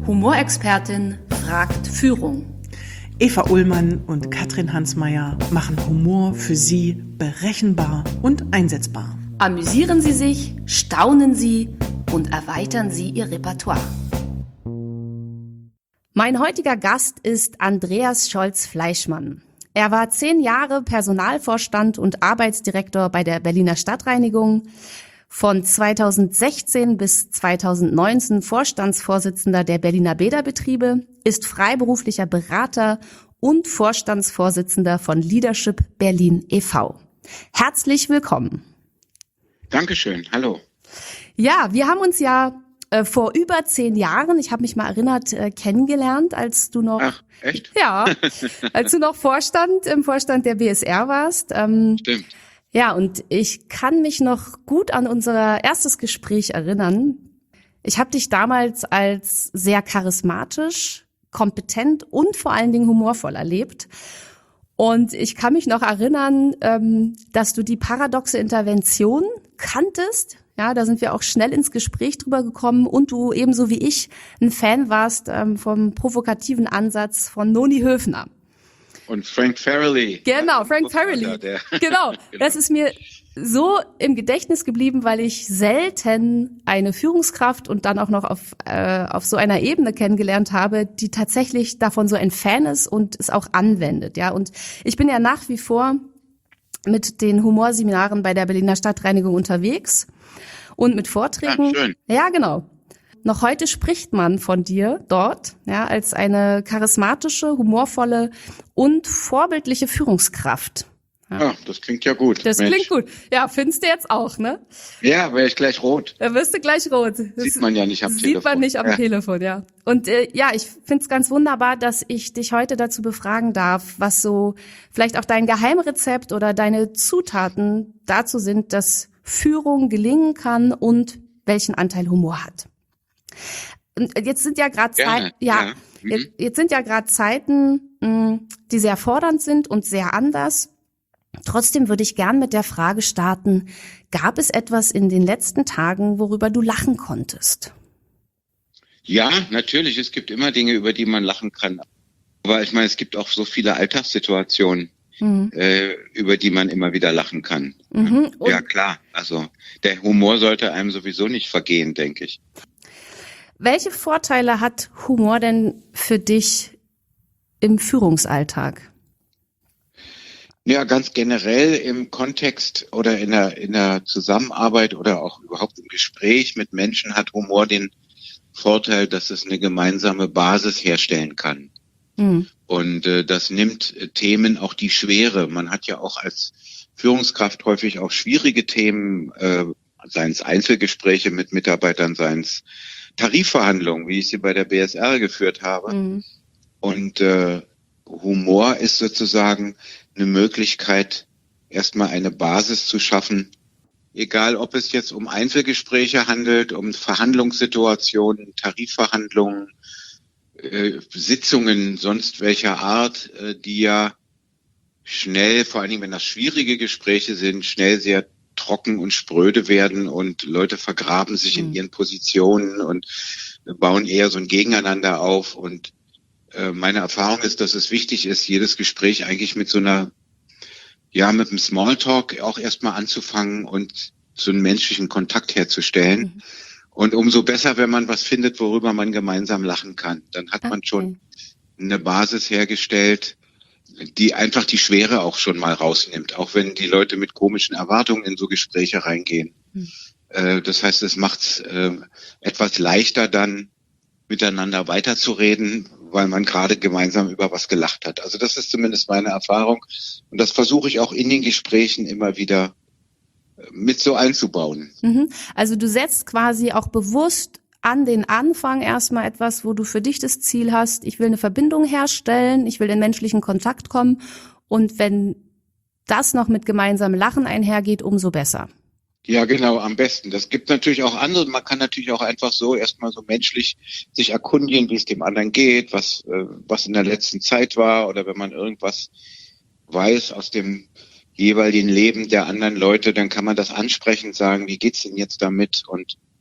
Humorexpertin fragt Führung. Eva Ullmann und Katrin Hansmeier machen Humor für Sie berechenbar und einsetzbar. Amüsieren Sie sich, staunen Sie und erweitern Sie Ihr Repertoire. Mein heutiger Gast ist Andreas Scholz-Fleischmann. Er war 10 Jahre Personalvorstand und Arbeitsdirektor bei der Berliner Stadtreinigung, von 2016 bis 2019 Vorstandsvorsitzender der Berliner Bäderbetriebe, ist freiberuflicher Berater und Vorstandsvorsitzender von Leadership Berlin e.V. Herzlich willkommen. Dankeschön, hallo. Ja, wir haben uns ja vor über 10 Jahren, ich habe mich mal erinnert, kennengelernt, als du noch... Ach, echt? Ja, als du noch im Vorstand der BSR warst. Stimmt. Ja, und ich kann mich noch gut an unser erstes Gespräch erinnern. Ich habe dich damals als sehr charismatisch, kompetent und vor allen Dingen humorvoll erlebt. Und ich kann mich noch erinnern, dass du die paradoxe Intervention kanntest. Ja, da sind wir auch schnell ins Gespräch drüber gekommen und du ebenso wie ich ein Fan warst vom provokativen Ansatz von Noni Höfner. Und Frank Farrelly. Genau, Frank Farrelly. Genau, das ist mir so im Gedächtnis geblieben, weil ich selten eine Führungskraft und dann auch noch auf so einer Ebene kennengelernt habe, die tatsächlich davon so ein Fan ist und es auch anwendet. Ja, und ich bin ja nach wie vor mit den Humorseminaren bei der Berliner Stadtreinigung unterwegs und mit Vorträgen. Ja, schön. Ja, genau. Noch heute spricht man von dir dort, ja, als eine charismatische, humorvolle und vorbildliche Führungskraft. Ja, das klingt ja gut. Das Klingt gut. Ja, findest du jetzt auch, ne? Ja, wäre ich gleich rot. Da wirst du gleich rot. Sieht man ja nicht am Telefon. Sieht man nicht am Telefon, ja. Und ich find's ganz wunderbar, dass ich dich heute dazu befragen darf, was so vielleicht auch dein Geheimrezept oder deine Zutaten dazu sind, dass Führung gelingen kann und welchen Anteil Humor hat. Und jetzt sind ja gerade jetzt sind ja gerade Zeiten, die sehr fordernd sind und sehr anders. Trotzdem würde ich gern mit der Frage starten, gab es etwas in den letzten Tagen, worüber du lachen konntest? Ja, natürlich, es gibt immer Dinge, über die man lachen kann. Aber ich meine, es gibt auch so viele Alltagssituationen, über die man immer wieder lachen kann. Ja, klar. Also der Humor sollte einem sowieso nicht vergehen, denke ich. Welche Vorteile hat Humor denn für dich im Führungsalltag? Ja, ganz generell im Kontext oder in der Zusammenarbeit oder auch überhaupt im Gespräch mit Menschen hat Humor den Vorteil, dass es eine gemeinsame Basis herstellen kann. Und das nimmt Themen auch die Schwere. Man hat ja auch als Führungskraft häufig auch schwierige Themen, seien es Einzelgespräche mit Mitarbeitern, seien es Tarifverhandlungen, wie ich sie bei der BSR geführt habe. Und Humor ist sozusagen eine Möglichkeit, erstmal eine Basis zu schaffen, egal ob es jetzt um Einzelgespräche handelt, um Verhandlungssituationen, Tarifverhandlungen, Sitzungen sonst welcher Art, die ja schnell, vor allen Dingen wenn das schwierige Gespräche sind, schnell sehr trocken und spröde werden und Leute vergraben sich in ihren Positionen und bauen eher so ein Gegeneinander auf. Und meine Erfahrung ist, dass es wichtig ist, jedes Gespräch eigentlich mit mit einem Smalltalk auch erstmal anzufangen und so einen menschlichen Kontakt herzustellen. Und umso besser, wenn man was findet, worüber man gemeinsam lachen kann. Dann hat man schon eine Basis hergestellt, die einfach die Schwere auch schon mal rausnimmt, auch wenn die Leute mit komischen Erwartungen in so Gespräche reingehen. Das heißt, es macht es etwas leichter dann miteinander weiterzureden, weil man gerade gemeinsam über was gelacht hat. Also das ist zumindest meine Erfahrung und das versuche ich auch in den Gesprächen immer wieder mit so einzubauen. Also du setzt quasi auch bewusst an den Anfang erstmal etwas, wo du für dich das Ziel hast, ich will eine Verbindung herstellen, ich will in menschlichen Kontakt kommen und wenn das noch mit gemeinsamem Lachen einhergeht, umso besser. Ja, genau, am besten. Das gibt natürlich auch andere. Man kann natürlich auch einfach so erstmal so menschlich sich erkundigen, wie es dem anderen geht, was in der letzten Zeit war oder wenn man irgendwas weiß aus dem jeweiligen Leben der anderen Leute, dann kann man das ansprechend sagen, wie geht's denn jetzt damit? Und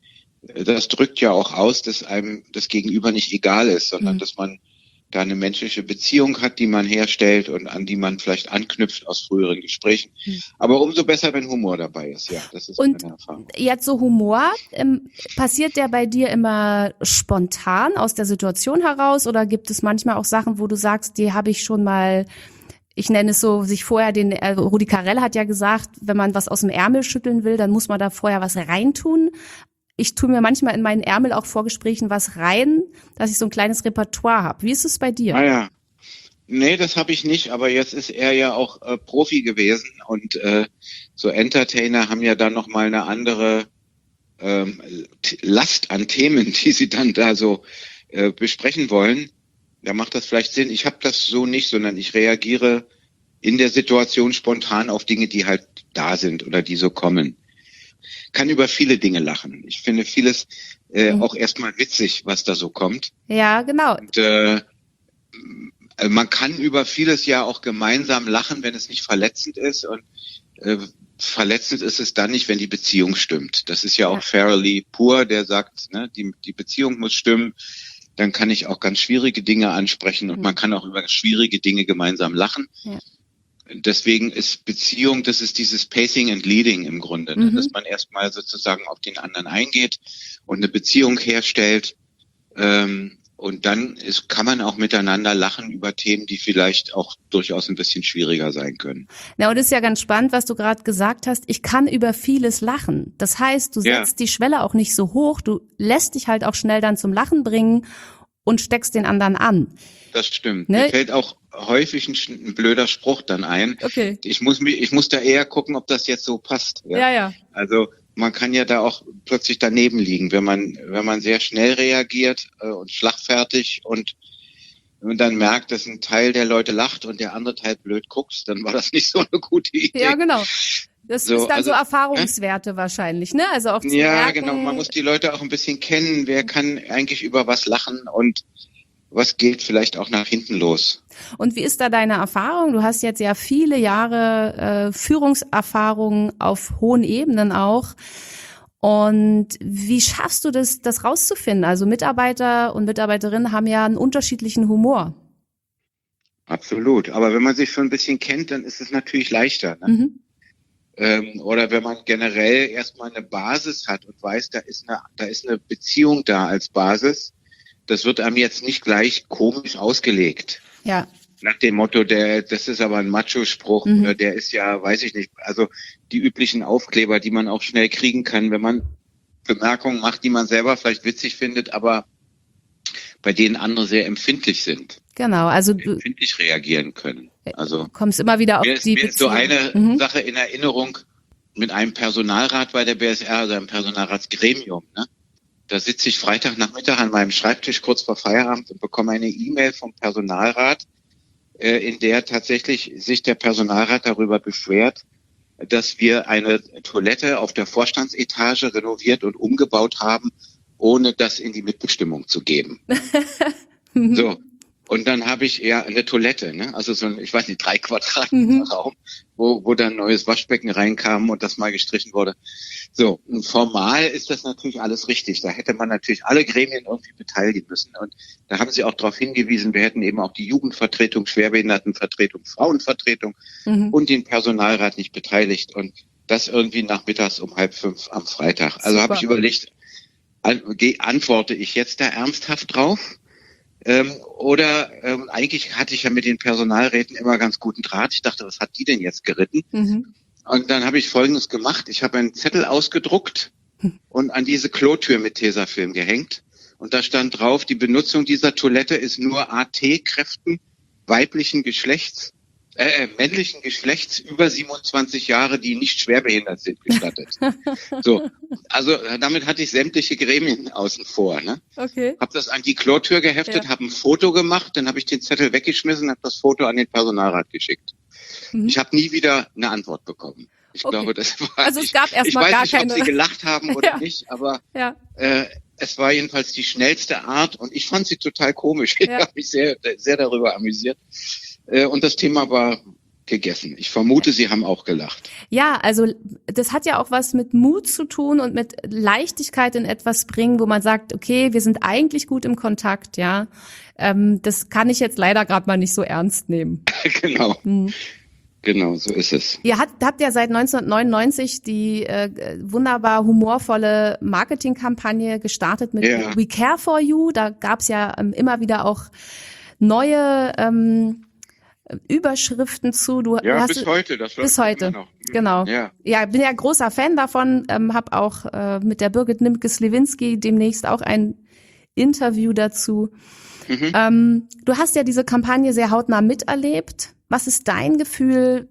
das drückt ja auch aus, dass einem das Gegenüber nicht egal ist, sondern dass man da eine menschliche Beziehung hat, die man herstellt und an die man vielleicht anknüpft aus früheren Gesprächen. Aber umso besser, wenn Humor dabei ist, ja, das ist meine Erfahrung. Jetzt so Humor, passiert der bei dir immer spontan aus der Situation heraus oder gibt es manchmal auch Sachen, wo du sagst, die habe ich schon mal, ich nenne es so, sich vorher Rudi Carrell hat ja gesagt, wenn man was aus dem Ärmel schütteln will, dann muss man da vorher was reintun. Ich tue mir manchmal in meinen Ärmel auch vor Gesprächen was rein, dass ich so ein kleines Repertoire habe. Wie ist es bei dir? Ah ja. Nee, das habe ich nicht, aber jetzt ist er ja auch Profi gewesen und so Entertainer haben ja dann nochmal eine andere Last an Themen, die sie dann da so besprechen wollen. Da macht das vielleicht Sinn. Ich habe das so nicht, sondern ich reagiere in der Situation spontan auf Dinge, die halt da sind oder die so kommen. Kann über viele Dinge lachen. Ich finde vieles auch erstmal witzig, was da so kommt. Ja, genau. Und man kann über vieles ja auch gemeinsam lachen, wenn es nicht verletzend ist. Und verletzend ist es dann nicht, wenn die Beziehung stimmt. Das ist ja auch Farrelly pur, der sagt, ne, die Beziehung muss stimmen. Dann kann ich auch ganz schwierige Dinge ansprechen und man kann auch über schwierige Dinge gemeinsam lachen. Ja. Deswegen ist Beziehung, das ist dieses Pacing and Leading im Grunde, ne? Dass man erstmal sozusagen auf den anderen eingeht und eine Beziehung herstellt. Und dann kann man auch miteinander lachen über Themen, die vielleicht auch durchaus ein bisschen schwieriger sein können. Na, und das ist ja ganz spannend, was du gerade gesagt hast. Ich kann über vieles lachen. Das heißt, du setzt die Schwelle auch nicht so hoch. Du lässt dich halt auch schnell dann zum Lachen bringen und steckst den anderen an. Das stimmt. Ne? Mir fällt auch häufig ein blöder Spruch dann ein. Okay. Ich muss da eher gucken, ob das jetzt so passt. Ja. Also man kann ja da auch plötzlich daneben liegen, wenn man sehr schnell reagiert und schlagfertig und dann merkt, dass ein Teil der Leute lacht und der andere Teil blöd guckt, dann war das nicht so eine gute Idee. Ja, genau. Das ist dann so Erfahrungswerte wahrscheinlich, ne? Also auch zu merken, genau. Man muss die Leute auch ein bisschen kennen. Wer kann eigentlich über was lachen und was geht vielleicht auch nach hinten los? Und wie ist da deine Erfahrung? Du hast jetzt ja viele Jahre Führungserfahrung auf hohen Ebenen auch. Und wie schaffst du das rauszufinden? Also Mitarbeiter und Mitarbeiterinnen haben ja einen unterschiedlichen Humor. Absolut. Aber wenn man sich schon ein bisschen kennt, dann ist es natürlich leichter. Ne? Oder wenn man generell erstmal eine Basis hat und weiß, da ist eine Beziehung da als Basis. Das wird einem jetzt nicht gleich komisch ausgelegt. Ja. Nach dem Motto, das ist aber ein Macho-Spruch, oder der ist ja, weiß ich nicht, also die üblichen Aufkleber, die man auch schnell kriegen kann, wenn man Bemerkungen macht, die man selber vielleicht witzig findet, aber bei denen andere sehr empfindlich sind. Genau, also empfindlich reagieren können. Also kommst immer wieder auf die Beziehung. Mir ist so eine Sache in Erinnerung mit einem Personalrat bei der BSR, also einem Personalratsgremium, ne? Da sitze ich Freitagnachmittag an meinem Schreibtisch kurz vor Feierabend und bekomme eine E-Mail vom Personalrat, in der tatsächlich sich der Personalrat darüber beschwert, dass wir eine Toilette auf der Vorstandsetage renoviert und umgebaut haben, ohne das in die Mitbestimmung zu geben. So. Und dann habe ich eine Toilette, ne? Also so ein, ich weiß nicht, 3 Quadratmeter Raum, wo dann ein neues Waschbecken reinkam und das mal gestrichen wurde. So, und formal ist das natürlich alles richtig. Da hätte man natürlich alle Gremien irgendwie beteiligen müssen. Und da haben sie auch darauf hingewiesen, wir hätten eben auch die Jugendvertretung, Schwerbehindertenvertretung, Frauenvertretung und den Personalrat nicht beteiligt. Und das irgendwie nachmittags um 4:30 am Freitag. Also habe ich überlegt, antworte ich jetzt da ernsthaft drauf? Oder eigentlich hatte ich ja mit den Personalräten immer ganz guten Draht. Ich dachte, was hat die denn jetzt geritten? Und dann habe ich Folgendes gemacht. Ich habe einen Zettel ausgedruckt und an diese Klotür mit Tesafilm gehängt. Und da stand drauf, die Benutzung dieser Toilette ist nur AT-Kräften männlichen Geschlechts über 27 Jahre, die nicht schwerbehindert sind, gestattet. So, also damit hatte ich sämtliche Gremien außen vor. Ne? Okay. Habe das an die Klotür geheftet, habe ein Foto gemacht, dann habe ich den Zettel weggeschmissen, habe das Foto an den Personalrat geschickt. Ich habe nie wieder eine Antwort bekommen. Ich glaube, das war. Also es gab erstmal gar keine. Ich weiß nicht, ob sie gelacht haben oder nicht, aber es war jedenfalls die schnellste Art und ich fand sie total komisch. Ich habe mich sehr, sehr darüber amüsiert. Und das Thema war gegessen. Ich vermute, Sie haben auch gelacht. Ja, also das hat ja auch was mit Mut zu tun und mit Leichtigkeit in etwas bringen, wo man sagt, okay, wir sind eigentlich gut im Kontakt, ja. Das kann ich jetzt leider gerade mal nicht so ernst nehmen. Genau. Genau, so ist es. Ihr habt ja seit 1999 die wunderbar humorvolle Marketingkampagne gestartet mit We Care for You. Da gab's ja immer wieder auch neue Überschriften zu. Du hast bis heute. Das bis heute, noch. Genau. Ja, bin ja großer Fan davon. Habe auch mit der Birgit Nimke-Slewinski demnächst auch ein Interview dazu. Du hast ja diese Kampagne sehr hautnah miterlebt. Was ist dein Gefühl?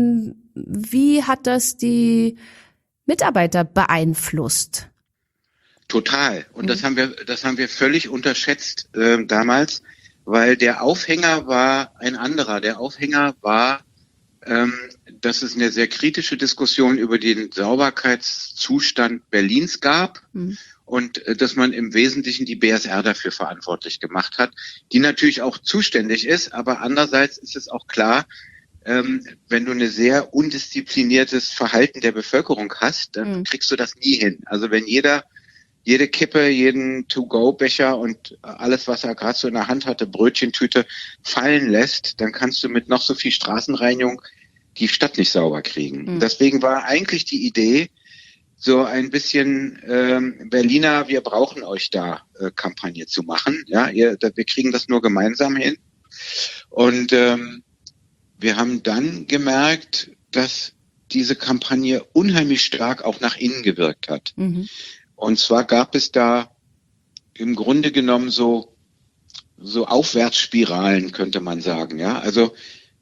Wie hat das die Mitarbeiter beeinflusst? Total. Und das haben wir völlig unterschätzt damals, weil der Aufhänger war ein anderer. Der Aufhänger war, dass es eine sehr kritische Diskussion über den Sauberkeitszustand Berlins gab. Und dass man im Wesentlichen die BSR dafür verantwortlich gemacht hat, die natürlich auch zuständig ist, aber andererseits ist es auch klar, wenn du eine sehr undiszipliniertes Verhalten der Bevölkerung hast, dann kriegst du das nie hin. Also wenn jede Kippe, jeden To-Go-Becher und alles, was er gerade so in der Hand hatte, Brötchentüte, fallen lässt, dann kannst du mit noch so viel Straßenreinigung die Stadt nicht sauber kriegen. Deswegen war eigentlich die Idee, so ein bisschen Berliner, wir brauchen euch da Kampagne zu machen. Ja, wir kriegen das nur gemeinsam hin. Und wir haben dann gemerkt, dass diese Kampagne unheimlich stark auch nach innen gewirkt hat. Und zwar gab es da im Grunde genommen so Aufwärtsspiralen, könnte man sagen. Ja, also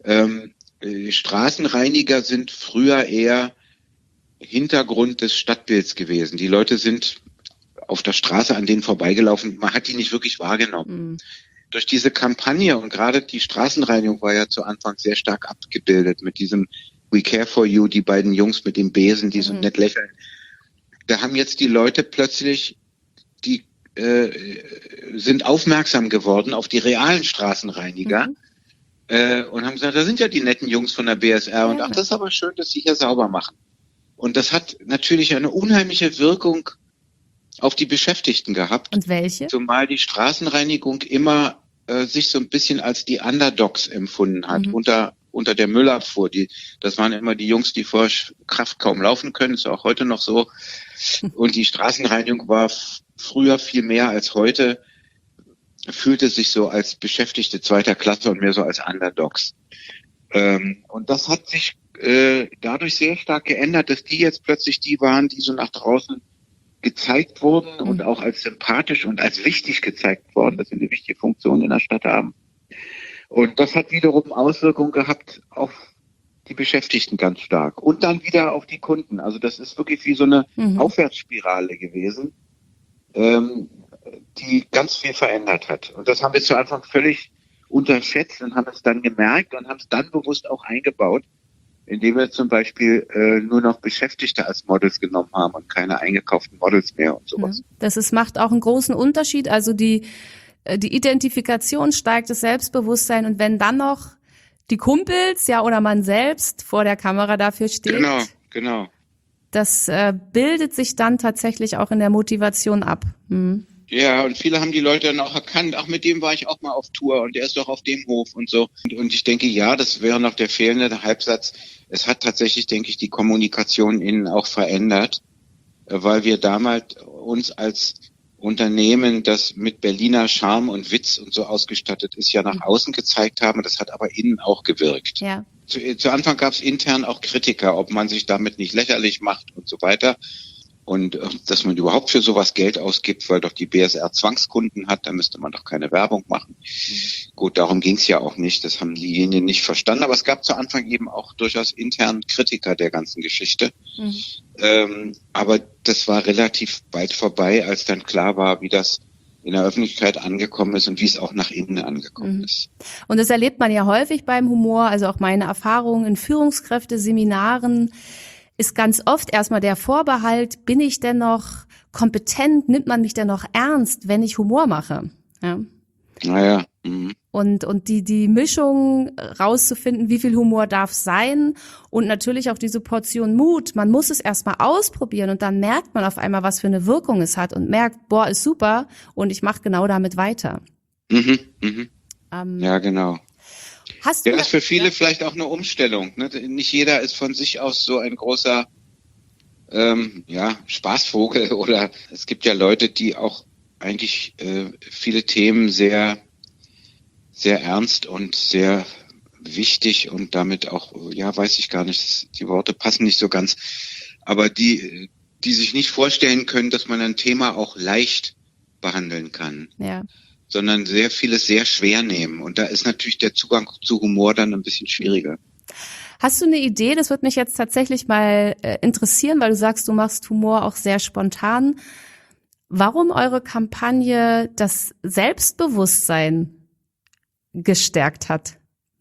Straßenreiniger sind früher eher Hintergrund des Stadtbilds gewesen. Die Leute sind auf der Straße an denen vorbeigelaufen. Man hat die nicht wirklich wahrgenommen. Durch diese Kampagne und gerade die Straßenreinigung war ja zu Anfang sehr stark abgebildet mit diesem We Care for You, die beiden Jungs mit dem Besen, die so nett lächeln. Da haben jetzt die Leute plötzlich, die sind aufmerksam geworden auf die realen Straßenreiniger und haben gesagt, da sind ja die netten Jungs von der BSR und ach, das ist aber schön, dass sie hier sauber machen. Und das hat natürlich eine unheimliche Wirkung auf die Beschäftigten gehabt. Und welche? Zumal die Straßenreinigung immer sich so ein bisschen als die Underdogs empfunden hat unter der Müllabfuhr. Das waren immer die Jungs, die vor Kraft kaum laufen können, ist auch heute noch so. Und die Straßenreinigung war früher viel mehr als heute, fühlte sich so als Beschäftigte zweiter Klasse und mehr so als Underdogs. Und das hat sich dadurch sehr stark geändert, dass die jetzt plötzlich die waren, die so nach draußen gezeigt wurden und auch als sympathisch und als wichtig gezeigt worden, dass sie eine wichtige Funktion in der Stadt haben. Und das hat wiederum Auswirkungen gehabt auf die Beschäftigten ganz stark und dann wieder auf die Kunden. Also das ist wirklich wie so eine Aufwärtsspirale gewesen, die ganz viel verändert hat. Und das haben wir zu Anfang völlig unterschätzt und haben es dann gemerkt und haben es dann bewusst auch eingebaut, indem wir zum Beispiel nur noch Beschäftigte als Models genommen haben und keine eingekauften Models mehr und sowas. Das macht auch einen großen Unterschied. Also die Identifikation steigt, das Selbstbewusstsein und wenn dann noch die Kumpels, ja, oder man selbst vor der Kamera dafür steht. Genau. Das bildet sich dann tatsächlich auch in der Motivation ab. Ja, und viele haben die Leute dann auch erkannt, ach, mit dem war ich auch mal auf Tour und der ist doch auf dem Hof und so. Und ich denke, ja, das wäre noch der fehlende Halbsatz. Es hat tatsächlich, denke ich, die Kommunikation innen auch verändert, weil wir damals uns als Unternehmen, das mit Berliner Charme und Witz und so ausgestattet ist, ja nach außen gezeigt haben. Das hat aber innen auch gewirkt. Ja. Zu Anfang gab es intern auch Kritiker, ob man sich damit nicht lächerlich macht und so weiter. Und dass man überhaupt für sowas Geld ausgibt, weil doch die BSR Zwangskunden hat, da müsste man doch keine Werbung machen. Gut, darum ging es ja auch nicht. Das haben diejenigen nicht verstanden. Aber es gab zu Anfang eben auch durchaus intern Kritiker der ganzen Geschichte. Aber das war relativ bald vorbei, als dann klar war, wie das in der Öffentlichkeit angekommen ist und wie es auch nach innen angekommen ist. Und das erlebt man ja häufig beim Humor, also auch meine Erfahrungen in Führungskräfteseminaren ist ganz oft erstmal der Vorbehalt, bin ich denn noch kompetent, nimmt man mich denn noch ernst, wenn ich Humor mache? Ja. Naja. Mhm. Und die Mischung rauszufinden, wie viel Humor darf sein und natürlich auch diese Portion Mut. Man muss es erstmal ausprobieren und dann merkt man auf einmal, was für eine Wirkung es hat und merkt, boah, ist super und ich mache genau damit weiter. Mhm. Mhm. Ähm, Ja, genau. Hast du Ja, das ist für viele vielleicht auch eine Umstellung. Ne? Nicht jeder ist von sich aus so ein großer Spaßvogel oder es gibt ja Leute, die auch eigentlich viele Themen sehr, sehr ernst und sehr wichtig und damit auch, ja, weiß ich gar nicht, die Worte passen nicht so ganz, aber die sich nicht vorstellen können, dass man ein Thema auch leicht behandeln kann, Ja. sondern sehr vieles sehr schwer nehmen. Und da ist natürlich der Zugang zu Humor dann ein bisschen schwieriger. Hast du eine Idee? Das würde mich jetzt tatsächlich mal interessieren, weil du sagst, du machst Humor auch sehr spontan. Warum eure Kampagne das Selbstbewusstsein gestärkt hat?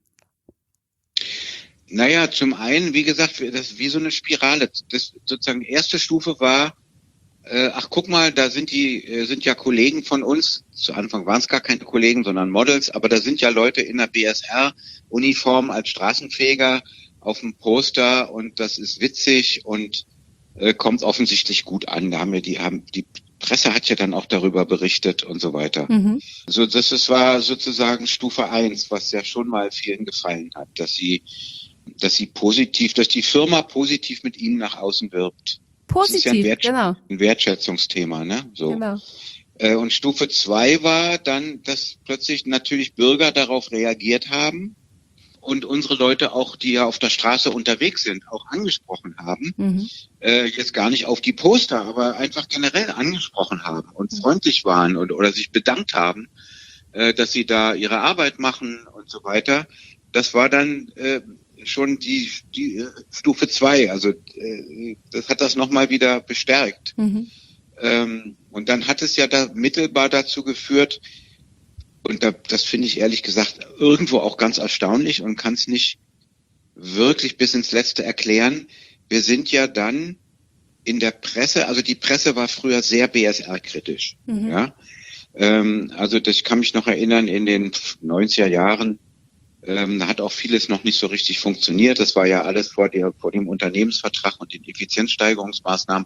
Naja, zum einen, wie gesagt, das ist wie so eine Spirale. Das sozusagen erste Stufe war, ach guck mal, da sind ja Kollegen von uns. Zu Anfang waren es gar keine Kollegen, sondern Models, aber da sind ja Leute in der BSR-Uniform als Straßenfeger auf dem Poster und das ist witzig und kommt offensichtlich gut an. Da die Presse hat ja dann auch darüber berichtet und so weiter. Mhm. So, das war sozusagen Stufe 1, was ja schon mal vielen gefallen hat, dass die Firma positiv mit ihnen nach außen wirbt. Positiv, Das ist ja genau. ein Wertschätzungsthema, ne? So. Genau. Und Stufe 2 war dann, dass plötzlich natürlich Bürger darauf reagiert haben und unsere Leute auch, die ja auf der Straße unterwegs sind, auch angesprochen haben. Mhm. Jetzt gar nicht auf die Poster, aber einfach generell angesprochen haben und freundlich waren oder sich bedankt haben, dass sie da ihre Arbeit machen und so weiter. Das war dann schon die Stufe 2, also das hat das nochmal wieder bestärkt. Mhm. Und dann hat es ja da mittelbar dazu geführt, und das finde ich ehrlich gesagt irgendwo auch ganz erstaunlich und kann es nicht wirklich bis ins Letzte erklären. Wir sind ja dann in der Presse, also die Presse war früher sehr BSR-kritisch. Mhm. Ja? Also ich kann mich noch erinnern, in den 90er Jahren, da hat auch vieles noch nicht so richtig funktioniert. Das war ja alles vor dem Unternehmensvertrag und den Effizienzsteigerungsmaßnahmen.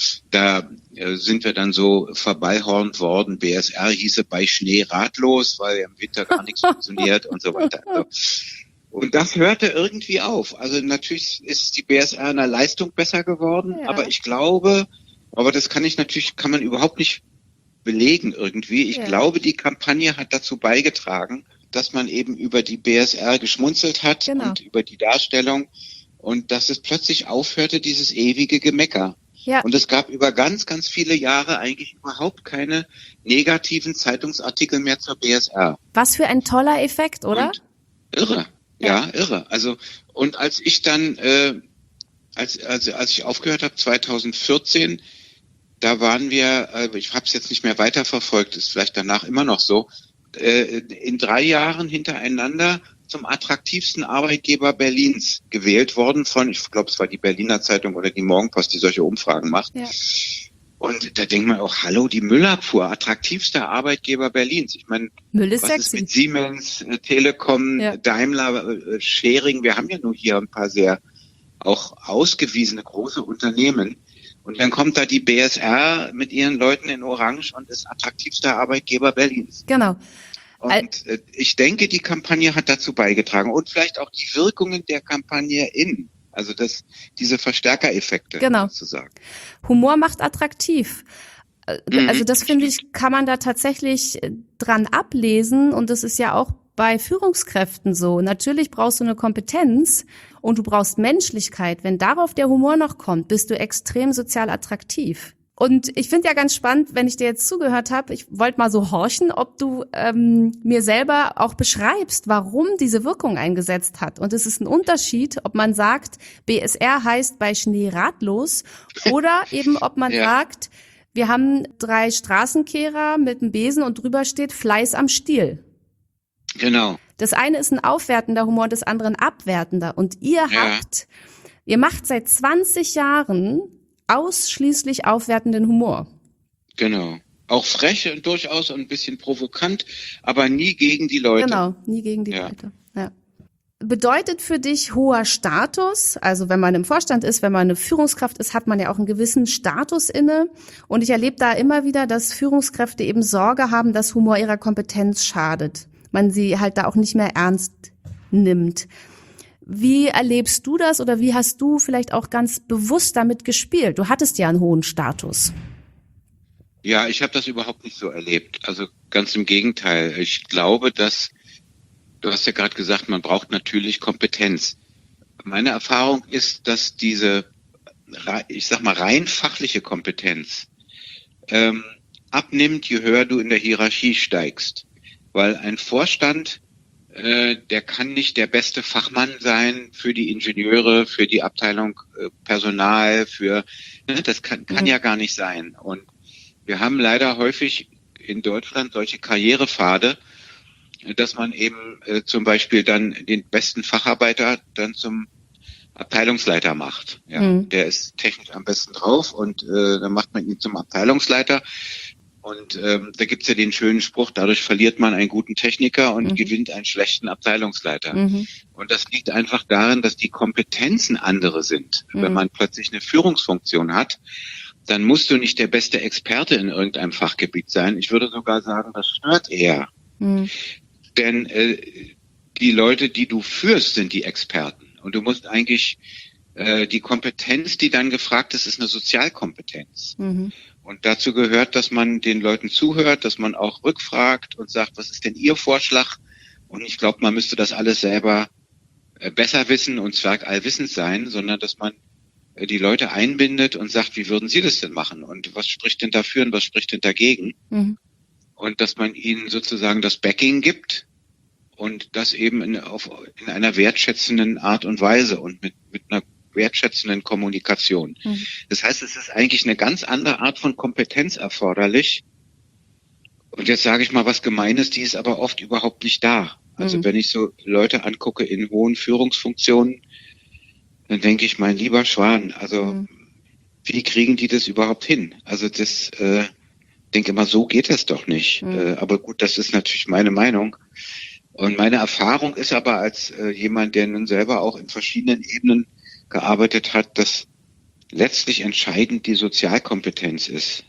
Da sind wir dann so verballhornt worden. BSR hieße bei Schnee ratlos, weil im Winter gar nichts funktioniert und so weiter. So. Und das hörte irgendwie auf. Also natürlich ist die BSR in der Leistung besser geworden, Ja. aber ich glaube, das kann man überhaupt nicht belegen irgendwie. Ich glaube, die Kampagne hat dazu beigetragen, dass man eben über die BSR geschmunzelt hat Genau. und über die Darstellung und dass es plötzlich aufhörte, dieses ewige Gemecker. Ja. Und es gab über ganz, ganz viele Jahre eigentlich überhaupt keine negativen Zeitungsartikel mehr zur BSR. Was für ein toller Effekt, oder? Und irre, ja, irre. Also, und als ich dann, als ich aufgehört habe, 2014, da waren wir, ich habe es jetzt nicht mehr weiterverfolgt, ist vielleicht danach immer noch so, in 3 Jahren hintereinander zum attraktivsten Arbeitgeber Berlins gewählt worden von, ich glaube, es war die Berliner Zeitung oder die Morgenpost, die solche Umfragen macht. Ja. Und da denkt man auch, hallo, die Müllabfuhr, attraktivster Arbeitgeber Berlins. Ich meine, Müll ist was sexy. ist mit Siemens, Telekom, Ja. Daimler, Schering? Wir haben ja nur hier ein paar sehr auch ausgewiesene große Unternehmen. Und dann kommt da die BSR mit ihren Leuten in Orange und ist attraktivster Arbeitgeber Berlins. Genau. Und ich denke, die Kampagne hat dazu beigetragen und vielleicht auch die Wirkungen der Kampagne also diese Verstärkereffekte Genau. sozusagen. Humor macht attraktiv. Also das finde ich, kann man da tatsächlich dran ablesen und das ist ja auch bei Führungskräften so. Natürlich brauchst du eine Kompetenz und du brauchst Menschlichkeit. Wenn darauf der Humor noch kommt, bist du extrem sozial attraktiv. Und ich finde ja ganz spannend, wenn ich dir jetzt zugehört habe, ich wollte mal so horchen, ob du mir selber auch beschreibst, warum diese Wirkung eingesetzt hat. Und es ist ein Unterschied, ob man sagt, BSR heißt bei Schnee ratlos oder eben ob man sagt, wir haben 3 Straßenkehrer mit einem Besen und drüber steht Fleiß am Stiel. Genau. Das eine ist ein aufwertender Humor, das andere ein abwertender. Und ihr macht seit 20 Jahren ausschließlich aufwertenden Humor. Genau. auch frech und durchaus ein bisschen provokant, aber nie gegen die Leute. Genau, nie gegen die Ja. Leute. Ja. Bedeutet für dich hoher Status, also wenn man im Vorstand ist, wenn man eine Führungskraft ist, hat man ja auch einen gewissen Status inne. Und ich erlebe da immer wieder, dass Führungskräfte eben Sorge haben, dass Humor ihrer Kompetenz schadet. Man sie halt da auch nicht mehr ernst nimmt. Wie erlebst du das oder wie hast du vielleicht auch ganz bewusst damit gespielt? Du hattest ja einen hohen Status. Ja, ich habe das überhaupt nicht so erlebt. Also ganz im Gegenteil. Ich glaube, dass du hast ja gerade gesagt, man braucht natürlich Kompetenz. Meine Erfahrung ist, dass diese, ich sag mal, rein fachliche Kompetenz abnimmt, je höher du in der Hierarchie steigst. Weil ein Vorstand, der kann nicht der beste Fachmann sein für die Ingenieure, für die Abteilung Personal, das kann ja gar nicht sein. Und wir haben leider häufig in Deutschland solche Karrierepfade, dass man eben zum Beispiel dann den besten Facharbeiter dann zum Abteilungsleiter macht. Ja, der ist technisch am besten drauf und dann macht man ihn zum Abteilungsleiter. Und da gibt's ja den schönen Spruch, dadurch verliert man einen guten Techniker und gewinnt einen schlechten Abteilungsleiter. Und das liegt einfach darin, dass die Kompetenzen andere sind. Wenn man plötzlich eine Führungsfunktion hat, dann musst du nicht der beste Experte in irgendeinem Fachgebiet sein. Ich würde sogar sagen, das stört eher. Denn die Leute, die du führst, sind die Experten. Und du musst eigentlich die Kompetenz, die dann gefragt ist eine Sozialkompetenz. Und dazu gehört, dass man den Leuten zuhört, dass man auch rückfragt und sagt, was ist denn Ihr Vorschlag? Und ich glaube, man müsste das alles selber besser wissen und zwar allwissend sein, sondern dass man die Leute einbindet und sagt, wie würden Sie das denn machen? Und was spricht denn dafür und was spricht denn dagegen? Und dass man ihnen sozusagen das Backing gibt und das eben in einer wertschätzenden Art und Weise und mit einer wertschätzenden Kommunikation. Das heißt, es ist eigentlich eine ganz andere Art von Kompetenz erforderlich. Und jetzt sage ich mal was Gemeines, die ist aber oft überhaupt nicht da. Also wenn ich so Leute angucke in hohen Führungsfunktionen, dann denke ich, mein lieber Schwan, also wie kriegen die das überhaupt hin? Also das denke immer, so geht das doch nicht. Aber gut, das ist natürlich meine Meinung. Und meine Erfahrung ist aber als jemand, der nun selber auch in verschiedenen Ebenen gearbeitet hat, dass letztlich entscheidend die Sozialkompetenz ist.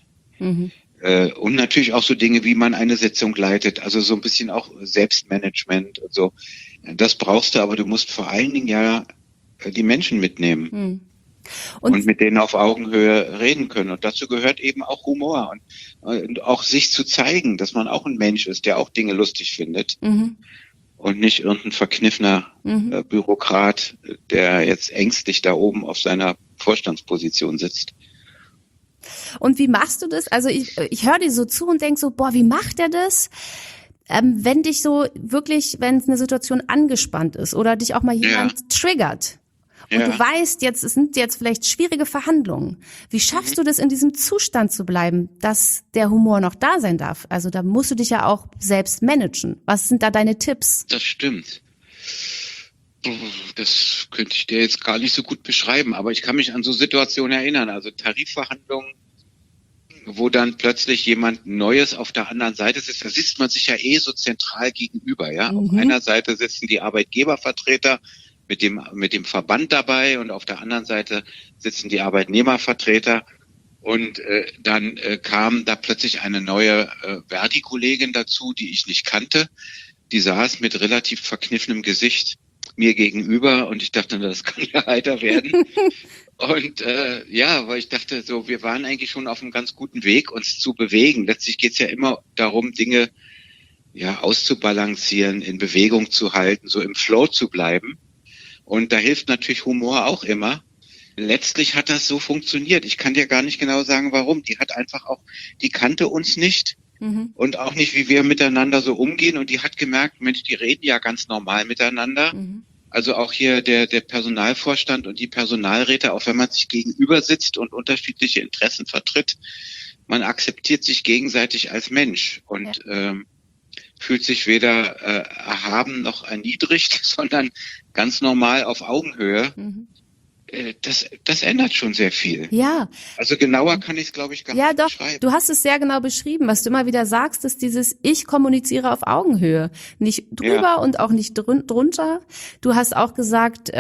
Und natürlich auch so Dinge, wie man eine Sitzung leitet, also so ein bisschen auch Selbstmanagement und so. Das brauchst du, aber du musst vor allen Dingen ja die Menschen mitnehmen. Und mit denen auf Augenhöhe reden können. Und dazu gehört eben auch Humor und auch sich zu zeigen, dass man auch ein Mensch ist, der auch Dinge lustig findet. Und nicht irgendein verkniffener Bürokrat, der jetzt ängstlich da oben auf seiner Vorstandsposition sitzt. Und wie machst du das? Also ich höre dir so zu und denk so, boah, wie macht er das? Wenn dich so wirklich, wenn eine Situation angespannt ist oder dich auch mal jemand triggert und du weißt, es sind jetzt vielleicht schwierige Verhandlungen. Wie schaffst du das, in diesem Zustand zu bleiben, dass der Humor noch da sein darf? Also da musst du dich ja auch selbst managen. Was sind da deine Tipps? Das stimmt. Das könnte ich dir jetzt gar nicht so gut beschreiben, aber ich kann mich an so Situationen erinnern. Also Tarifverhandlungen, wo dann plötzlich jemand Neues auf der anderen Seite sitzt. Da sitzt man sich ja so zentral gegenüber. Ja, auf einer Seite sitzen die Arbeitgebervertreter mit dem Verband dabei und auf der anderen Seite sitzen die Arbeitnehmervertreter. Und dann kam da plötzlich eine neue Verdi-Kollegin dazu, die ich nicht kannte. Die saß mit relativ verkniffenem Gesicht mir gegenüber und ich dachte, das kann ja heiter werden. Und weil ich dachte, so, wir waren eigentlich schon auf einem ganz guten Weg, uns zu bewegen. Letztlich geht's ja immer darum, Dinge auszubalancieren, in Bewegung zu halten, so im Flow zu bleiben. Und da hilft natürlich Humor auch immer. Letztlich hat das so funktioniert. Ich kann dir gar nicht genau sagen, warum. Die kannte uns nicht und auch nicht, wie wir miteinander so umgehen. Und die hat gemerkt, Mensch, die reden ja ganz normal miteinander. Also auch hier der Personalvorstand und die Personalräte, auch wenn man sich gegenüber sitzt und unterschiedliche Interessen vertritt, man akzeptiert sich gegenseitig als Mensch und fühlt sich weder erhaben noch erniedrigt, sondern ganz normal auf Augenhöhe. Das ändert schon sehr viel. Ja. Also genauer kann ich es, glaube ich, gar Ja, nicht doch, beschreiben. du hast es sehr genau beschrieben. Was du immer wieder sagst, ist dieses Ich kommuniziere auf Augenhöhe. Nicht drüber und auch nicht drunter. Du hast auch gesagt,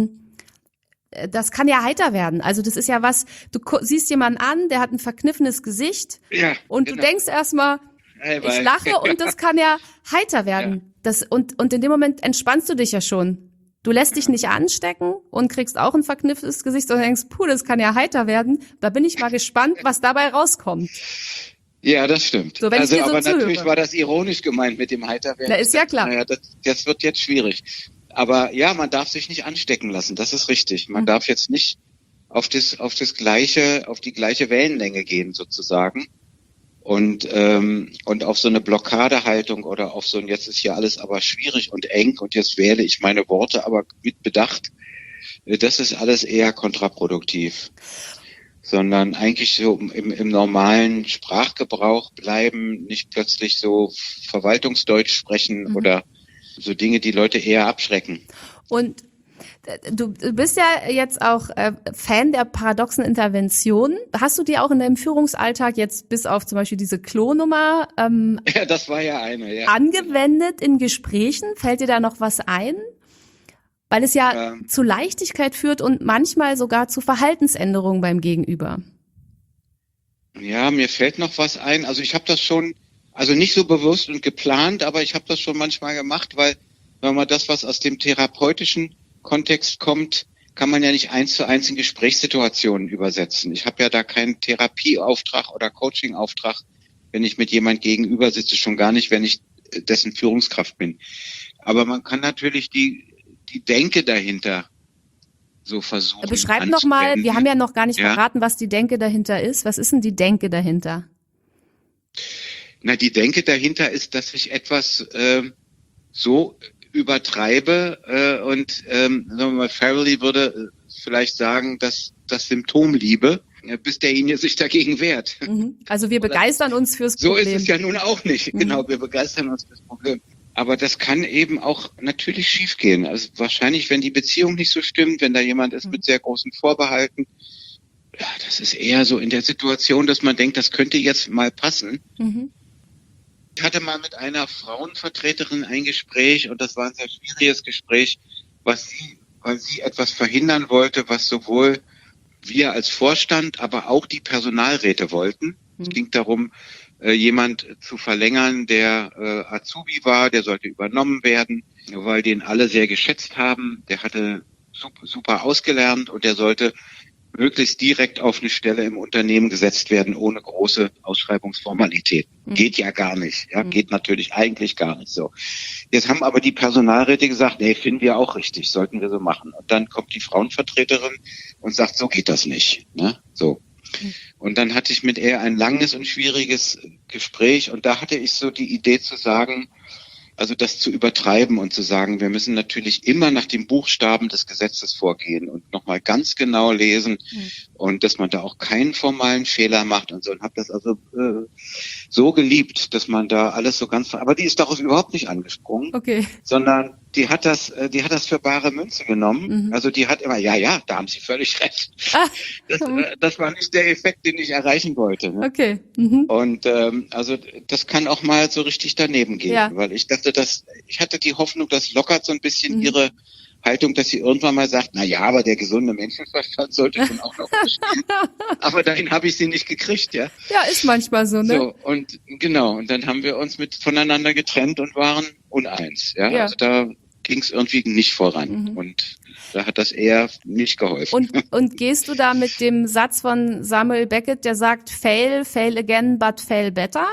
das kann ja heiter werden. Also das ist ja was, du siehst jemanden an, der hat ein verkniffenes Gesicht und du denkst erstmal, ich lache und das kann ja heiter werden. Und in dem Moment entspannst du dich ja schon. Du lässt dich nicht anstecken und kriegst auch ein verkniffenes Gesicht, sondern denkst, das kann ja heiter werden. Da bin ich mal gespannt, was dabei rauskommt. Ja, das stimmt. So, wenn ich dir so aber zuhöre. Natürlich war das ironisch gemeint mit dem Heiterwerden. Na, ist ja klar. Naja, das wird jetzt schwierig. Aber ja, man darf sich nicht anstecken lassen. Das ist richtig. Man darf jetzt nicht auf die gleiche Wellenlänge gehen, sozusagen. Und auf so eine Blockadehaltung oder auf so ein, jetzt ist hier alles aber schwierig und eng und jetzt wähle ich meine Worte aber mit Bedacht, das ist alles eher kontraproduktiv. Sondern eigentlich so im normalen Sprachgebrauch bleiben, nicht plötzlich so Verwaltungsdeutsch sprechen oder so Dinge, die Leute eher abschrecken. Und du bist ja jetzt auch Fan der paradoxen Intervention. Hast du die auch in deinem Führungsalltag jetzt bis auf zum Beispiel diese Klo-Nummer ja, das war ja eine, ja. Angewendet in Gesprächen? Fällt dir da noch was ein? Weil es ja zu Leichtigkeit führt und manchmal sogar zu Verhaltensänderungen beim Gegenüber. Ja, mir fällt noch was ein. Also ich habe das schon, also nicht so bewusst und geplant, aber ich habe das schon manchmal gemacht, weil wenn man das, was aus dem therapeutischen Kontext kommt, kann man ja nicht 1:1 in Gesprächssituationen übersetzen. Ich habe ja da keinen Therapieauftrag oder Coachingauftrag, wenn ich mit jemand gegenüber sitze, schon gar nicht, wenn ich dessen Führungskraft bin. Aber man kann natürlich die Denke dahinter so versuchen. Beschreib noch mal, wir haben ja noch gar nicht verraten, was die Denke dahinter ist. Was ist denn die Denke dahinter? Na, die Denke dahinter ist, dass ich etwas so übertreibe und sagen wir mal, Farrelly würde vielleicht sagen, dass das Symptom liebe, bis derjenige sich dagegen wehrt. Also wir begeistern uns fürs Problem. So ist es ja nun auch nicht. Genau, wir begeistern uns fürs Problem. Aber das kann eben auch natürlich schiefgehen. Also wahrscheinlich, wenn die Beziehung nicht so stimmt, wenn da jemand ist mit sehr großen Vorbehalten, ja, das ist eher so in der Situation, dass man denkt, das könnte jetzt mal passen. Ich hatte mal mit einer Frauenvertreterin ein Gespräch und das war ein sehr schwieriges Gespräch, weil sie etwas verhindern wollte, was sowohl wir als Vorstand, aber auch die Personalräte wollten. Es ging darum, jemand zu verlängern, der Azubi war, der sollte übernommen werden, weil den alle sehr geschätzt haben. Der hatte super ausgelernt und der sollte möglichst direkt auf eine Stelle im Unternehmen gesetzt werden, ohne große Ausschreibungsformalitäten. Geht ja gar nicht. Ja, geht natürlich eigentlich gar nicht so. Jetzt haben aber die Personalräte gesagt, nee, finden wir auch richtig, sollten wir so machen. Und dann kommt die Frauenvertreterin und sagt, so geht das nicht. Ne? So. Und dann hatte ich mit ihr ein langes und schwieriges Gespräch und da hatte ich so die Idee zu sagen, also das zu übertreiben und zu sagen, wir müssen natürlich immer nach dem Buchstaben des Gesetzes vorgehen und nochmal ganz genau lesen und dass man da auch keinen formalen Fehler macht und so. Und habe das also so geliebt, dass man da alles so ganz, aber die ist darauf überhaupt nicht angesprungen, sondern die hat das für bare Münze genommen. Also die hat immer, ja, da haben Sie völlig recht. Das war nicht der Effekt, den ich erreichen wollte. Ne? Und also das kann auch mal so richtig daneben gehen, weil ich dachte, ich hatte die Hoffnung, das lockert so ein bisschen ihre Haltung, dass sie irgendwann mal sagt, na ja, aber der gesunde Menschenverstand sollte schon auch noch bestehen. Aber dahin habe ich sie nicht gekriegt, ja. Ja, ist manchmal so, ne? So, und genau, und dann haben wir uns voneinander getrennt und waren uneins, ja. Also da ging es irgendwie nicht voran und da hat das eher nicht geholfen. Und gehst du da mit dem Satz von Samuel Beckett, der sagt, fail again, but fail better?